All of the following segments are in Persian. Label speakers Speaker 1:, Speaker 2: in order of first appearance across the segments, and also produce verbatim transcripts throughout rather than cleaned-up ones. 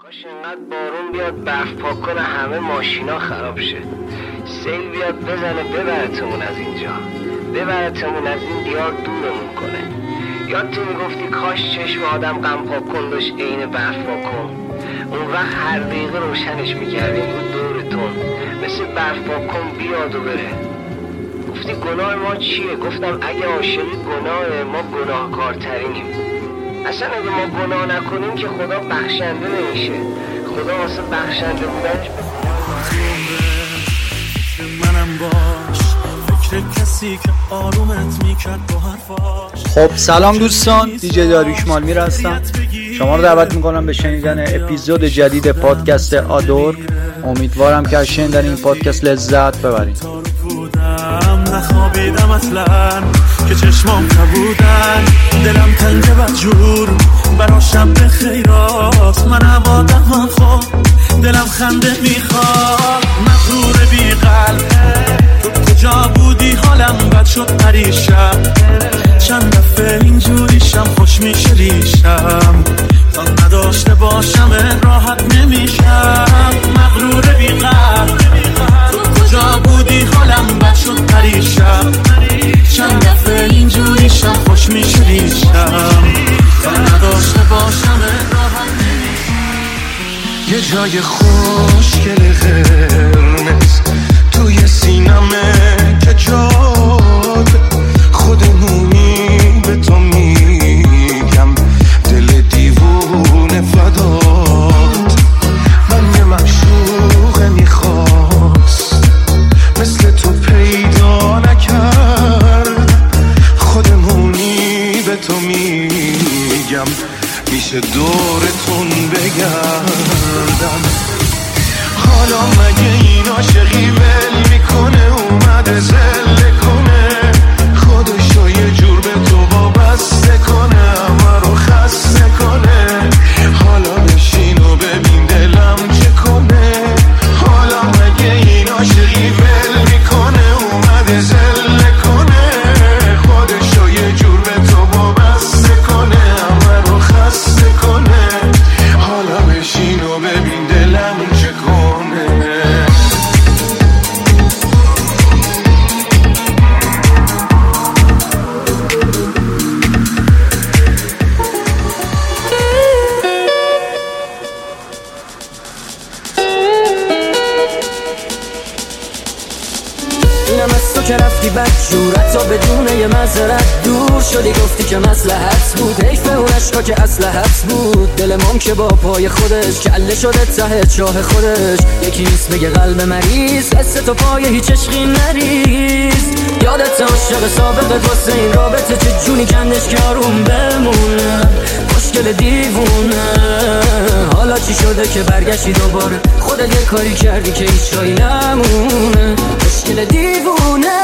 Speaker 1: کاش اینقدر بارون بیاد برف پاک کنه همه ماشینا خراب شه، سیل بیاد بزنه ببرتمون از اینجا، ببرتمون از این دیار دورمون کنه. یاد تو میگفتی کاش چشم آدم غم پاک کن داشت عین برف پاک کن، اون وقت هر دقیقه روشنش میکردیم بود دورتون مثل برف پاک کن بیاد و بره. گفتی گناه ما چیه؟ گفتم اگه عاشقی گناهه، ما گناهکارترینیم. اصلا اگه ما گناه نکنیم که خدا بخشنده نمیشه. خدا واسه بخشنده بودنش
Speaker 2: منم باش فکر کسی که آرومت میکرد با حرفاش.
Speaker 3: خب سلام دوستان، دیجی داریوش مالمیر هستم. شما رو دعوت میکنم به شنیدن اپیزود جدید پادکست آدور. امیدوارم که از شنیدن این پادکست لذت ببرید.
Speaker 2: نخوابیدم اصلا که چشمام نبودن، دلم تنگ بدجور برا شب خیرات. من عبادت من خواب دلم خنده میخواد، مغرور بی قلب تو کجا بودی؟ حالم بد شد پریشم، چند دفعه اینجوریشم خوش میشه ریشم، تا نداشته باشم راحت نمیشم. مغرور بی قلب تو کجا بودی؟ حالم بد شد پریشم، چند دفعه اینجوریشم خوش میشه ریشم، تا نداشته باشم راحت نمیشم.
Speaker 4: یه جای خوشگل قرمز توی سینمه که جاد خودمونی به تو میگم، دل دیوونه فدات. من یه معشوق میخواست مثل تو پیدا نکرد، خودمونی به تو میگم، میشه دورتون بگردم. حالا مگه این عاشقی ول میکنه اومده زله کنه، خودشو یه جور به تو وابسته کنه، همه رو خسته کنه. حالا بشین و ببین دلم چه کنه. حالا مگه این عاشقی ول میکنه اومده زله کنه، خودشو یه جور به تو وابسته کنه، همه رو خسته کنه. حالا بشین و ببین دلم چه کنه.
Speaker 5: اینم از تو که رفتی بدجورت تا بدون یه معذرت دور شدی، گفتی که مصلحت بود، حیف اون عشقا که اصلحت بود. دل مام که با پای خودش کله شده ته چاه خودش، یکی نیست بگه قلب مریض حس تو پای هیچ عشقی نریز. یادت عاشق سابقت واسه این رابطه چه جونی کندش که آروم بمونه، مشکل دیوونه. حالا چی شده که برگشتی دوباره؟ خودت یه کاری کردی که هیچ جایی نمونه، مشکل دیوونه.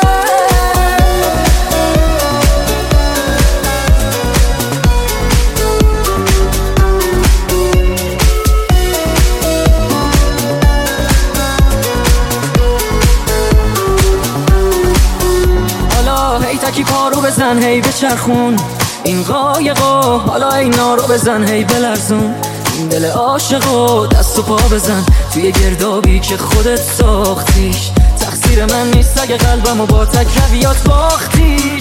Speaker 5: حالا هی تکی پارو بزن هی بچرخون این قایقا، حالا اینا رو بزن هی بلرزون این دل عاشقا، دست و پا بزن توی گردابی که خودت ساختیش. تقصیر من نیست اگه قلبمو با تک رویات باختیش.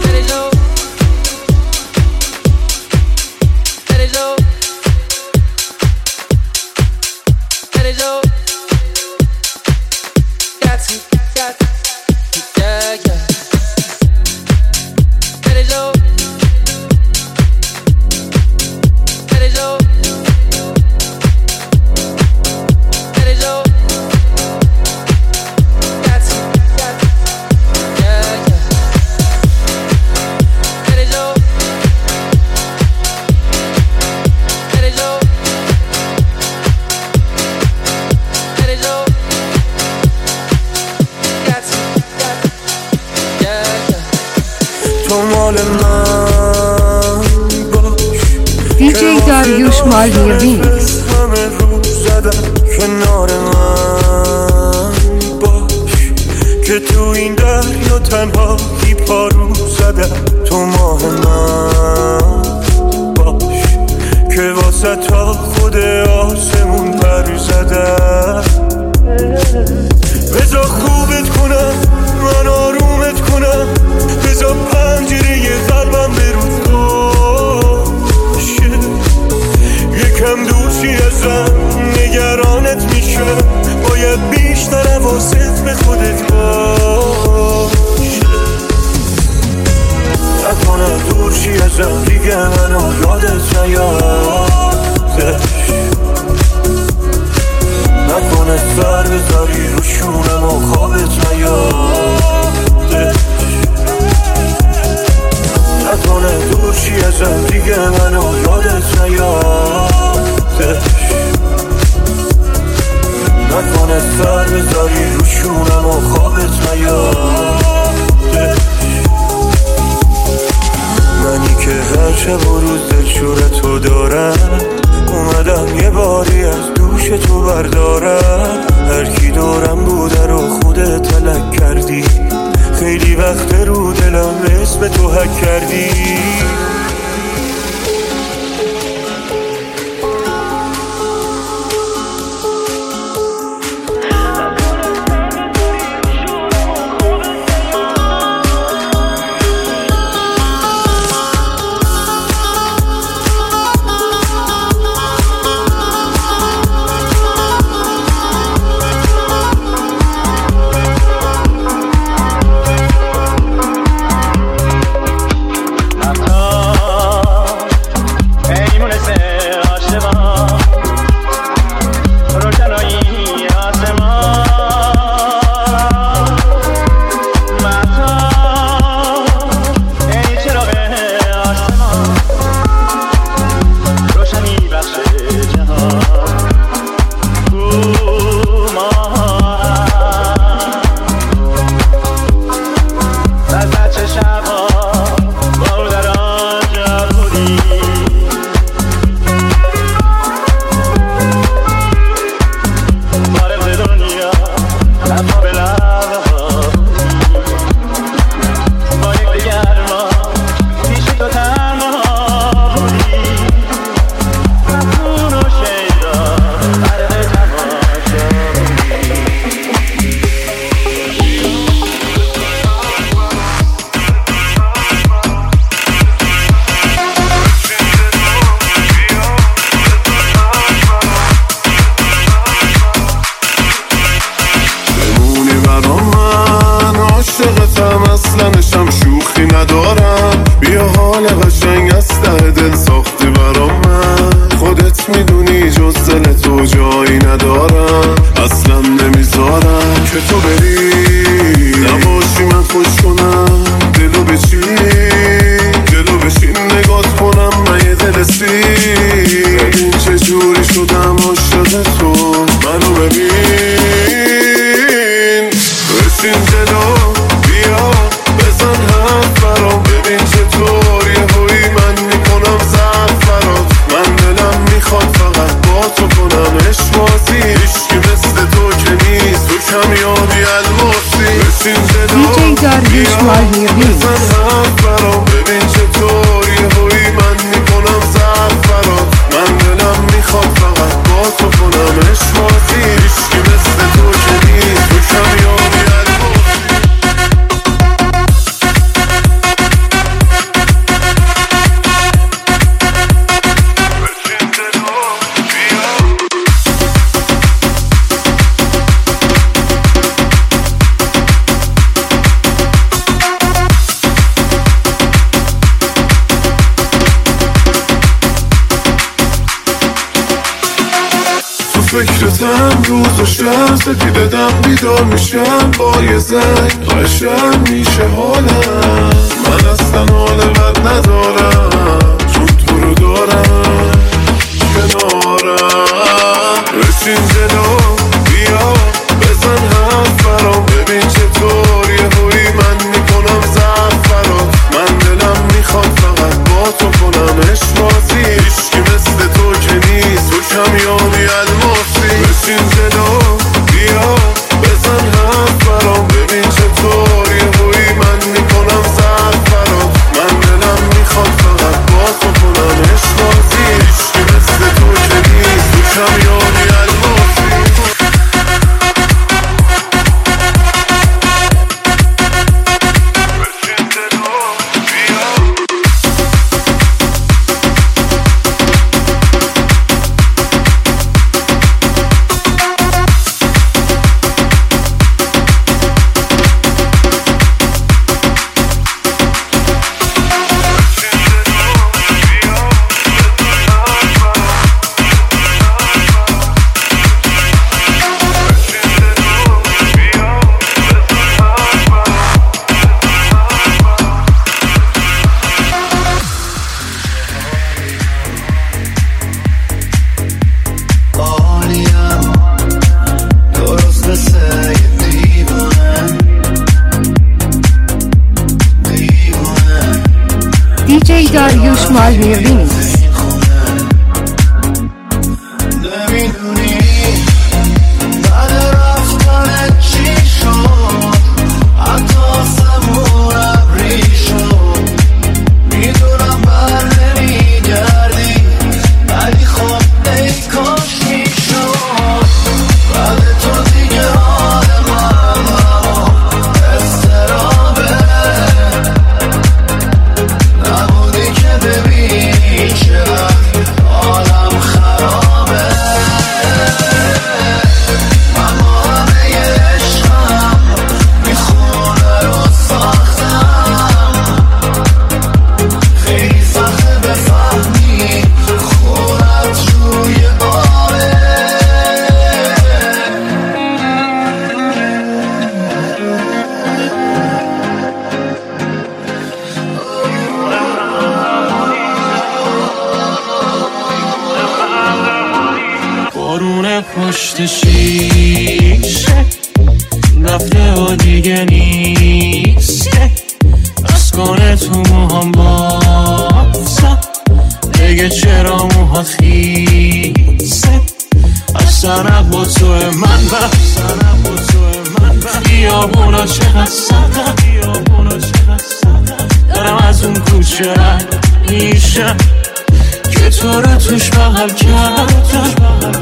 Speaker 4: تو مال من باش،
Speaker 6: دیجی داریوش مالمیر ریمیکس.
Speaker 4: همه رو زدم کنار من باش، که تو این دریا تنهایی پارو زدم. تو ماه من باش که واسه تا خود آسمان چی ازم نگرانت میشم، باید بیشتر حواست به خودت باشه. نکنه دور چی ازم دیگه منو یادت نیادش، نکنه سر بذاری رو شونم و خوابت نیادش، نکنه دور چی ازم دیگه منو یادت نیادش، نکنه سر بذاری رو شونم و خوابت نیادش. منی که هر شب و روز دلشورتو دارم، اومدم یه باری از دوش تو بردارم. هر کی دورم بوده رو خودت تلک کردی، خیلی وقت رو دلم اسم تو حک کردی.
Speaker 7: اصلنشم شوخی ندارم، بیا حال قشنگ از ته دل ساختی برام، من خودت میدونی جز دل تو جایی ندارم، اصلا نمیذارم که تو بری نباشی من خوش کنم دلو بچین دلو بشین نگات کنم من یه دل سیر. ببین چجوری شدم عاشق تو، منو ببین بشین جلو بیا بزن حرف برام، ببین چطور یه هایی من میکنم زرف برام. من دلم میخواد فقط با تو کنم عشق بازی، عشقی مثل تو که نیست تو کمیابی الماسی. بشین جلو بیا بزن حرف برام، ببین چطور یه هایی من میکنم زرف برام. من دلم میخواد فقط با تو کنم عشق بازی، عشقی مثل تو که نیست تو کمیابی الماسی. فکرتم روز و شب سپیده دم بیدار میشم، با یه زنگ قشنگ میشه حالم. من اصلا حال بد ندارم چون تو رو دارم کنارم. بشین جلو بیا بزن حرف برام، ببین چطور یه هایی من میکنم زرف برام. من دلم میخواد فقط با تو کنم عشق بازی، عشقی مثل تو که نیست تو کمیابی الماسی. بشین جلو بیا بزن حرف برام، ببین چطور یه هایی من میکنم زرف برام. من دلم میخواد فقط با تو کنم عشق بازی، عشقی مثل تو که نیست تو کمیابی الماسی.
Speaker 6: داریوش مالمی ریمیکس.
Speaker 2: پشت شیشه رفته و دیگه نیسته، از کنه تو موهام باسا دیگه چرا موها خیسه، از سرق با تو من بر بیابونا چقدر سردم، دارم از اون کوچه رد میشم که تو رو توش بغل کردم.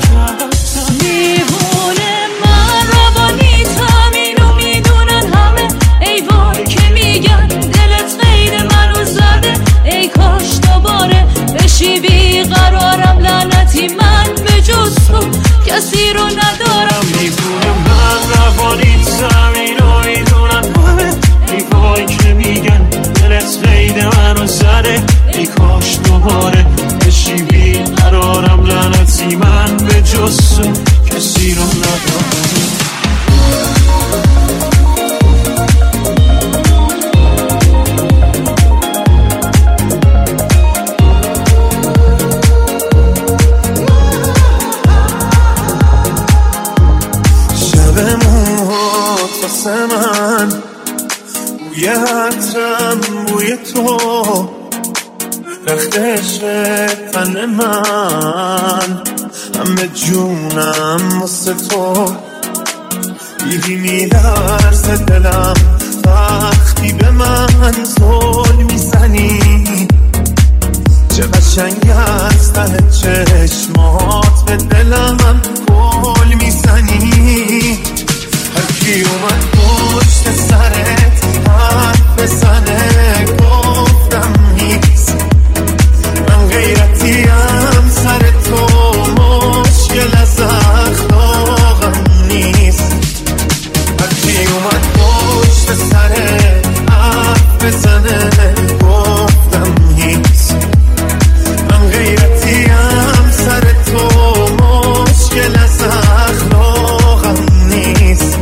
Speaker 8: دیوونه من روانی تامینو میدونن همه، ای وای که میگن دلت غیر منو زده، ای کاش دوباره بشی بیقرارم، لعنتی من به جز تو کسی رو ندارم.
Speaker 2: دیوونه من روانی تامینو میدونن همه، ای وای که میگن دلت غیر منو زده، ای کاش دوباره بشی بیقرارم، لعنتی من به جز تو کسی رو ندارم.
Speaker 7: شب موهات واسه من بوی عطرم بوی تو، رختش تن من همه جونم واسه تو، دیدی میلرزه دلم وقتی به من زل میزنی، چه قشنگ از ته چشمات به دلم گل میزنی. هرکی اومد پشت سرت حرف بزنه گفتم نیست، من غیرتیم سر تو مشکل از اخلاقم نیست. هرکی اومد پشت سرت حرف بزنه گفتم نیست، من غیرتیم سر تو مشکل از اخلاقم نیست.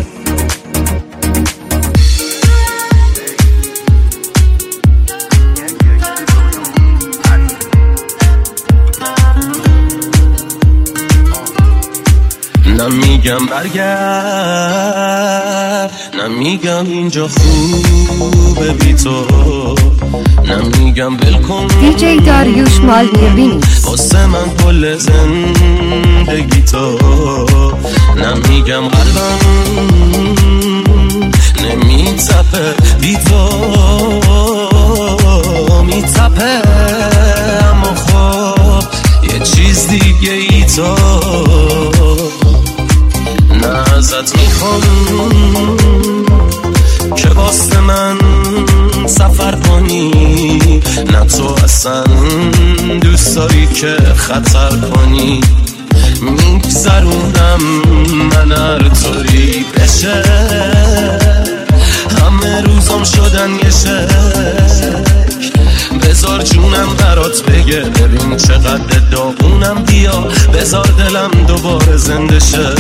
Speaker 2: نمیگم برگرد، نمیگم اینجا خوبه بی تو، نمیگم بلکن
Speaker 6: دیجی داریوش مالمی ریمیکس.
Speaker 2: واسه من کل زندگی تو، نمیگم قلبم نمیتپه بی تو، میتپه اما خب یه چیز دیگه ای تو، نه ازت میخوام که واسه من سفر کنی، نه تو اصلا دوست داری که خطر کنی، میگذرونم من هر طوری بشه، همه روزام شدن یه شک، بذار جونم برات بگه ببین چقدر داغونم، بیا بذار دلم دوباره زنده شه.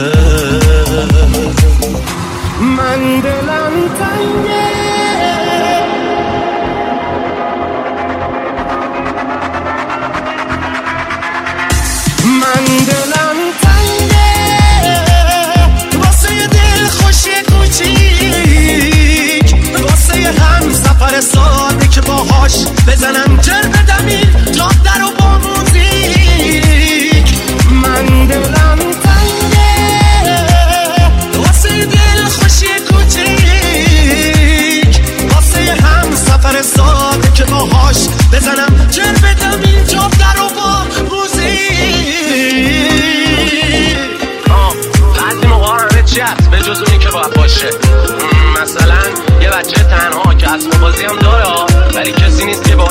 Speaker 7: من دلم تنگه، من دلم تنگه واسه یه دل خوشی کوچیک، واسه یه هم سفر ساده که باهاش بزنم جرد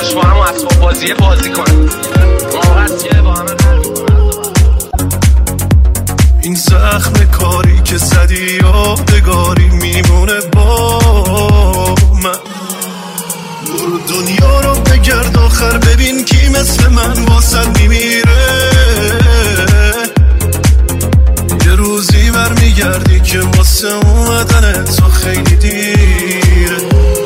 Speaker 1: باش با هم اسباب بازی بازی کنن موقعت که با همه حل میکنن.
Speaker 7: این زخم کاری که زدی یادگاری میمونه با من. برو دنیا رو بگرد آخر ببین کی مثل من واسد میمیره. یه روزی برمیگردی که واسه اومدن تو خیلی دیره.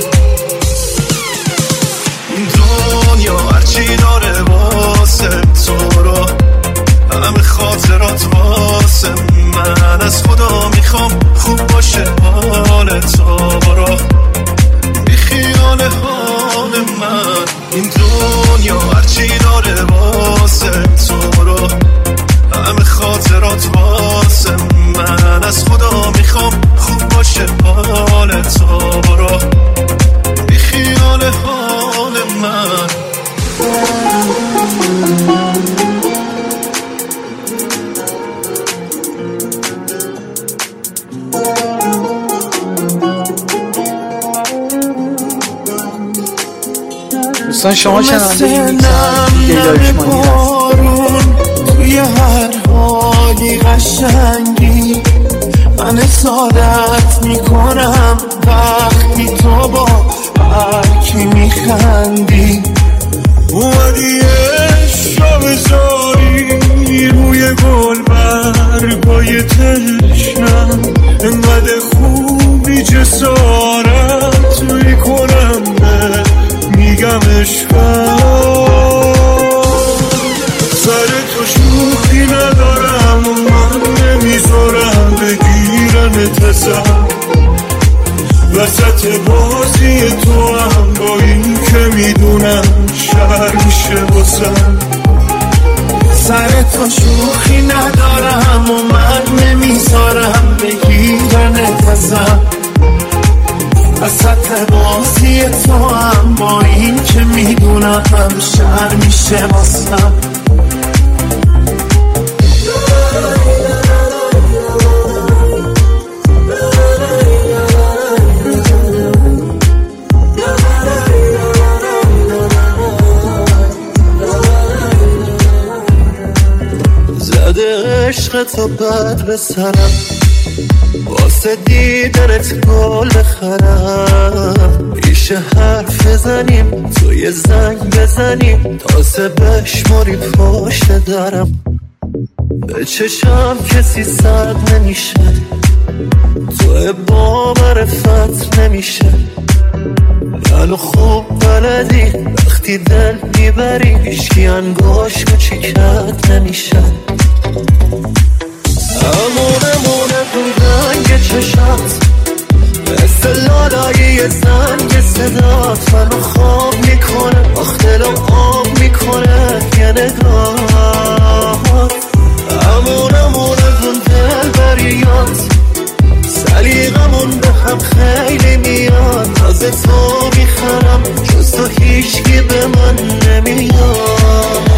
Speaker 7: این دنیا هرچی داره واسه تو رو همه خاطرات واسه من. از خدا میخوام خوب باشه حال تو برو بی خیال حال من. این دنیا هرچی داره واسه تو رو همه خاطرات واسه من. از خدا میخوام خوب باشه حال تو برو بی خیال حال من.
Speaker 3: دوستان شما شنونده این میکس
Speaker 2: بارون توی هر حالی قشنگی من اسادت میکنم وقتی تو با هر کی میخندی. اومدی عشق بذاری روی گل برگای تشنم انقدر خوبی جسارت میکنم میگم عشقم. سر تو شوخی ندارم و من نمیذارم بگیرنت ازم. وسط بازی تو هم با این که میدونم شر میشه باسم. سر تو شوخی ندارم و من نمیذارم بگیرنت ازم. وسط بازی تو هم با این که میدونم شر میشه باسم. زده عشق تو بد به سرم واسه دیدنت گل بخرم. میشه حرف بزنیم تو یه زنگ بزنیم تازه بشماری پشت درم. به چشم کسی سرد نمیشه تو باور فتر نمیشه. منو خوب بلدی وقتی دل میبری هیچکی انگاش کوچیکت نمیشه. امونه مونه تو رنگ چشات مثل لالای زنگ صدات منو خواب میکنه آخ دلم آب میکنه یه نگاهات. امونه مونه تو دل بریات سلیقمون به هم خیلی میاد. تازه تو میخرم جز تو هیچکی به من نمیاد.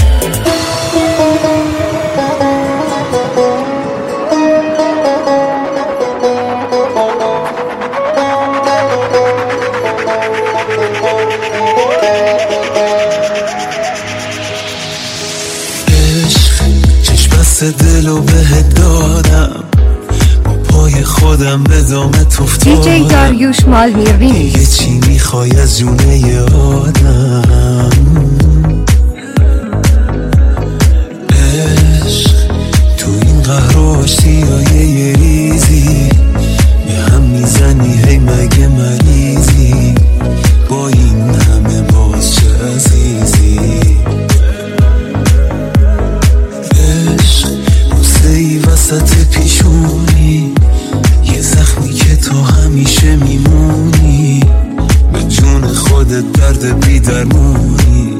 Speaker 2: دلو بهت دادم با پای خودم به دامت افتادم.
Speaker 6: دیجی داریوش مالمی ریمیکس.
Speaker 2: یه چی میخوای از جونه ی آدم. عشق تو این قهراش سیایه یه ریزی به هم میزنی هی مگه مریضی با این همه باز چه عزیزی. وسط پیشونی یه زخمی که تو همیشه میمونی به جون خودت درد بی درمونی.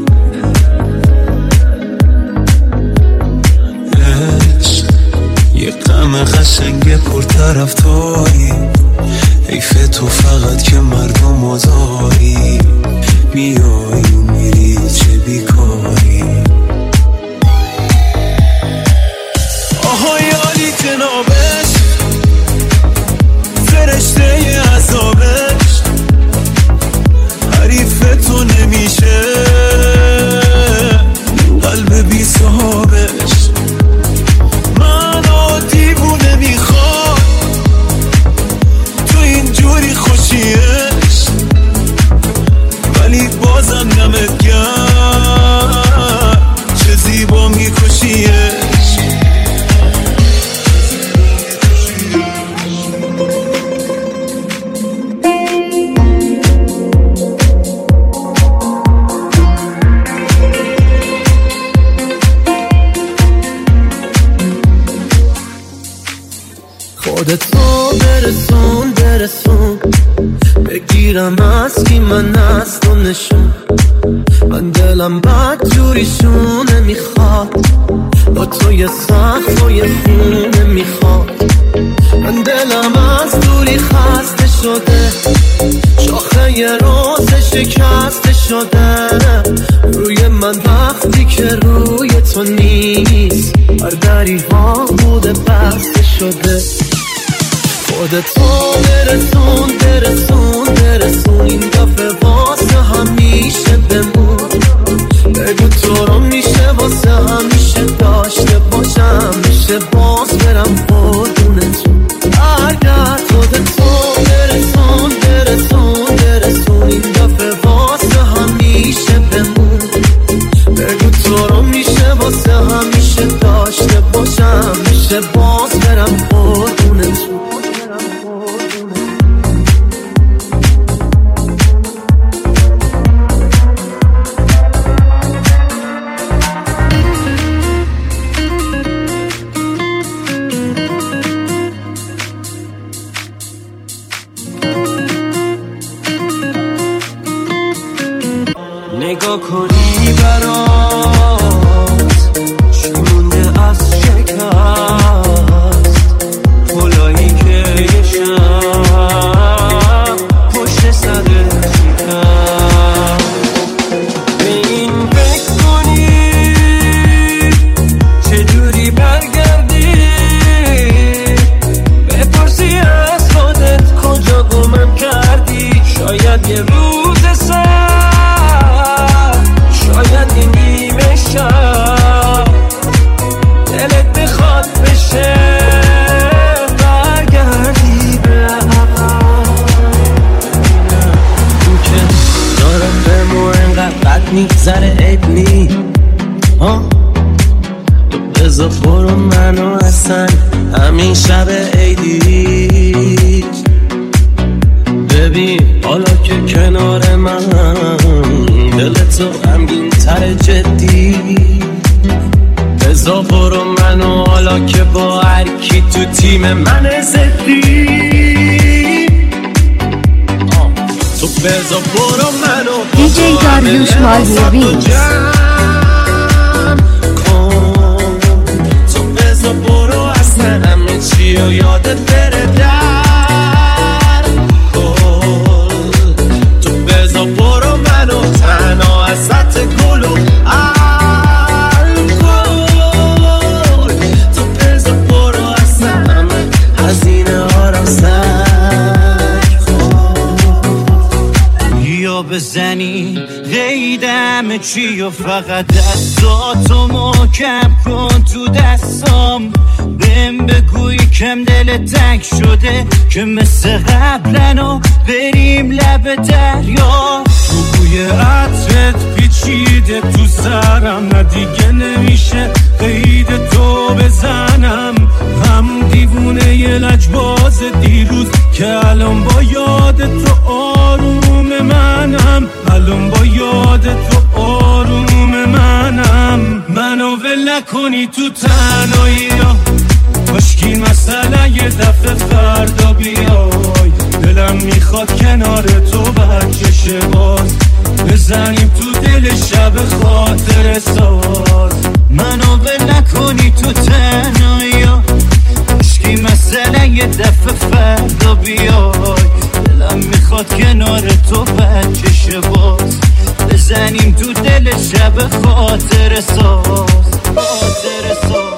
Speaker 2: عشق یه غم قشنگ پرطرفداری حیف تو فقط که مردم آزاری میای و میری چه بیکاری. آهایالی جنابش فرشته عذابش حریف تو نمیشه
Speaker 9: خودتو برسون برسون بگیرم از کی من از تو نشون من دلم بد جوریشونه میخواد با تو یه سخت و یه خونه میخواد من دلم از دوری خسته شده شاخه یه روز شکسته شده روی من وقتی که روی تو نیست هر دری ها بوده بسته شده خودتو برسون برسون برسون این دفعه واسه همیشه بمون بگو تو رو میشه واسه همیشه داشته باشم میشه باز برم قربونتون اگر خودتو برسون برسون برسون این دفعه واسه همیشه بمون بگو تو رو میشه واسه همیشه داشته باشم میشه باز برم قربونتون نگاه کنی برات چی مونده از شکست پلایی که یه شب پشت سرت شکست به این فکر کنی چجوری برگردی بپرسی از خودت کجا گمم کردی شاید یه روز سر شاید این نیمه شب دلت بخواد بشه برگردی به عقب تو که دارم به مو انقدر بد میگذره عیب نی تو بزا برو منو اصلا همین شب عیدی ببین حالا که کنار من دلتو غمگین تر جدی بزا برو منو حالا که با هر کی تو تیم من زدی تو بزا برو منو
Speaker 6: دیجی داریوش مالمی
Speaker 9: تو بزا برو اصلا همه چی و یادت بره در تو بزا برو منو تنها ازت گل و الکل تو بزا برو اصلا همه هزینه هارم سر یا بزنی قیدم چی و فقط دستاتو محکم کن تو دستام بهم بگوی کم دل تنگ شده که مثل قبلنو بریم لب دریا تو بوی عطرت پیچیده تو سرم نه دیگه نمیشه قید تو بزنم هم دیوونه یه لجباز دیروز که الان با یاد تو آروم منم الان با یاد تو آروم منم منو ول نکنی تو تنهایی کاشکی مسئله یه دفعه فردا بیای دلم میخواد کنار تو برکشه باز بزنیم تو دل شب خاطر ساز منو ول نکنی تو تنهایی کاشکی مسئله یه دفعه فردا بیای دلم میخواد کنار تو برکشه باز بزنیم تو دل شب خاطر ساز خاطر ساز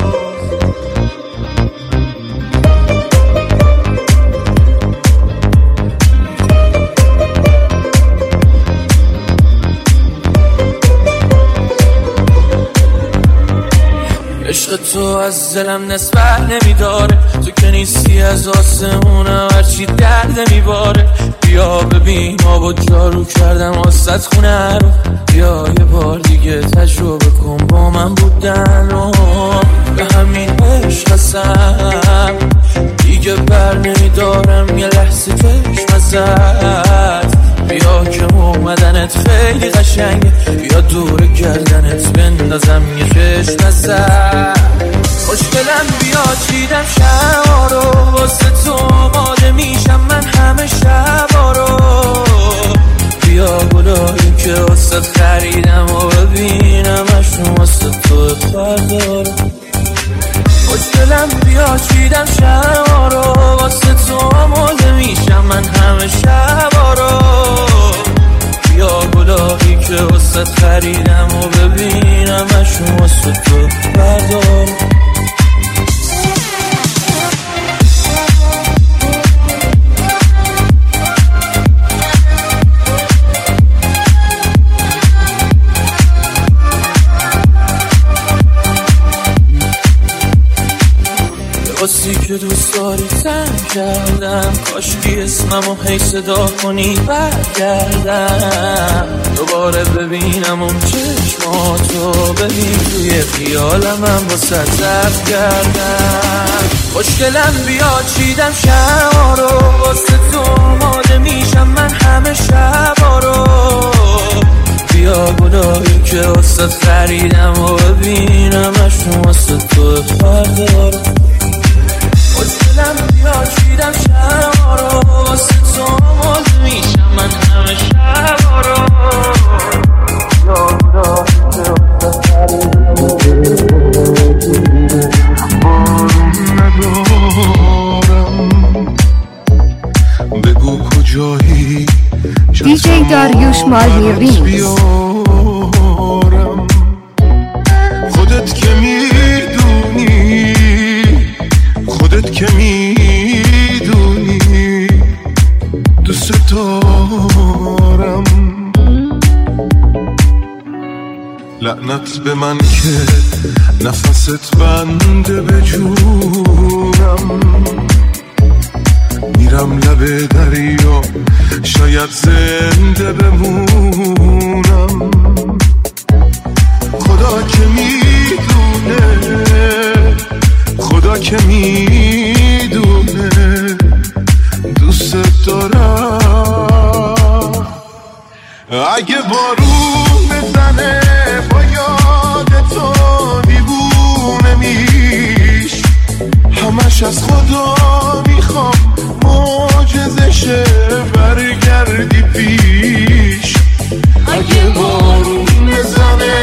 Speaker 9: عشق تو از دلم نسبت نمیداره تو که نیستی از آسمونم هرچی درد میباره بیا ببین آب و جارو کردم واسط خونه رو بیا یه بار دیگه تجربه کن با من بودن و به همین عشق هستم دیگه بر نمیدارم یه لحظه چشم ازت بیا که اومدنت خیلی قشنگه بیا دور گردنت بندازم یه چشم ازت خوشگلم بیا چیدم شما رو واسه
Speaker 2: خوشگلم بیا چیدم شما رو واسه تو آماده میشم من همه شبا رو بیا گلابی که واسه خریدم و ببینم اشون واسه تو بردار قصی که دوست داری زن کردم کاشکی اسممو هی صدا کنی برگردم دوباره ببینم اون چشماتو ببین توی خیالم هم با صرف کردم خوشگلم بیا چیدم شما رو واسه تو آماده میشم من همه شبا رو بیا گلایی که واسه خریدم و ببینم اشون واسه تو بردار خوشگلم بیا چیدم شما رو واسه تو آماده میشم من همه شبا رو
Speaker 4: ندارم بگو کجایی
Speaker 6: دیجی داریوش مالمی ریمیکس
Speaker 4: خودت که میدونی خودت که میدونی دوست دارم لعنت به من که نفست بنده به جونم میرم لب دریا شاید زنده بمونم خدا که میدونه خدا که میدونه دوست دارم اگه بارون بزنه با یاد تو دیوونه میش همش از خدا میخوام معجزشه برگردی پیش اگه بارون بزنه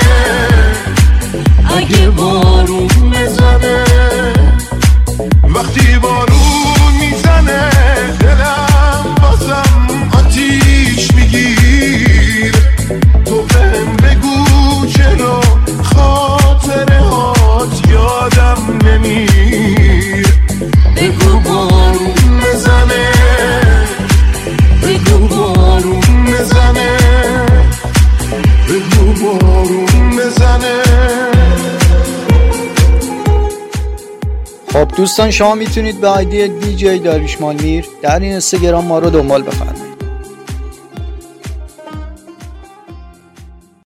Speaker 4: اگه بارون بزنه وقتی بارون میزنه دلم بازم آتیش میگیر تو بهم بگو چرا خاطره هات یادم نمیر بگو بارون بزنه بگو بارون بزنه بگو بارون بزنه
Speaker 3: خب دوستان شما میتونید به آیدی دیجی داریوش مالمیر در این اینستاگرام ما رو دنبال بفرمایید.